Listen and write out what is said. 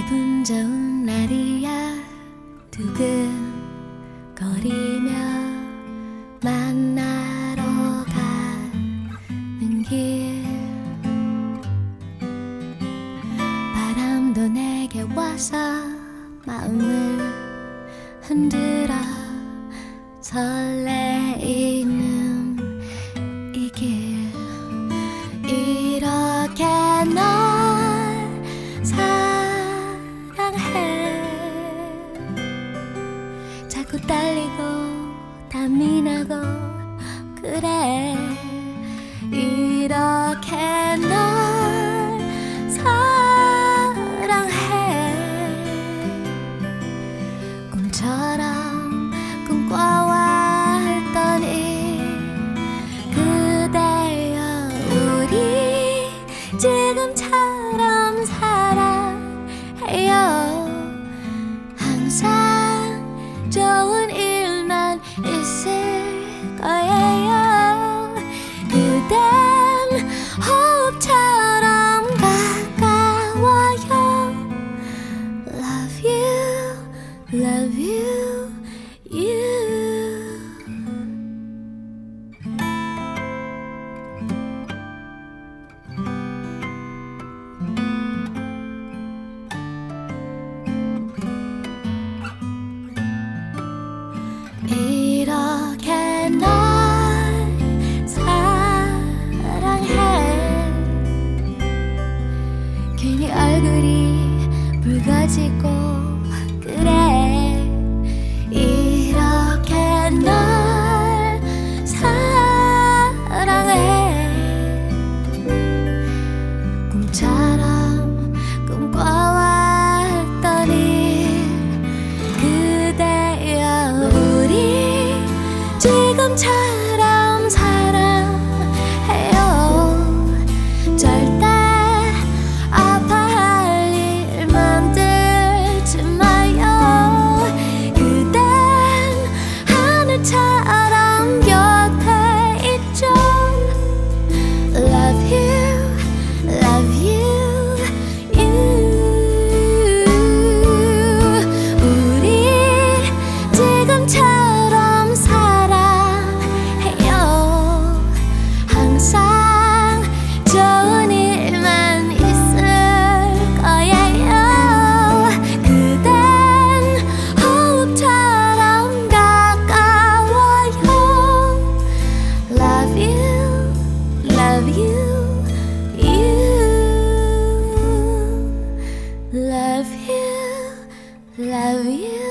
기분 좋은 날이야. 두근거리며 만나러 가는 길, 바람도 내게 와서 마음을 흔들어 설레이는 이 길, 이렇게 널 사랑해. 자꾸 떨리고 땀이 나고 그래. 이렇게 널 사랑해. 꿈처럼 꿈꿔왔더니 그대여 우리 지금처럼 사랑해요. 항상 좋은 일만 있을 거예요. 그댄 호흡처럼 가까워요. Love you, love you, you. 이렇게 널 사랑해. 괜히 얼굴이 붉어지고 그래. 이렇게 널 사랑해. 꿈처럼 꿈꿔왔더니 그대여 우리 지금처럼 사랑해요. 절대 아파할 일 만들지 마요. 그댄 하늘처럼 곁에 있죠. Love you, love you, you. 우리 지금처럼 사랑해요. 항상 좋은 일만 있을 거예요. 그댄 호흡처럼 가까워요. Love you, love you, you. Love you, love you.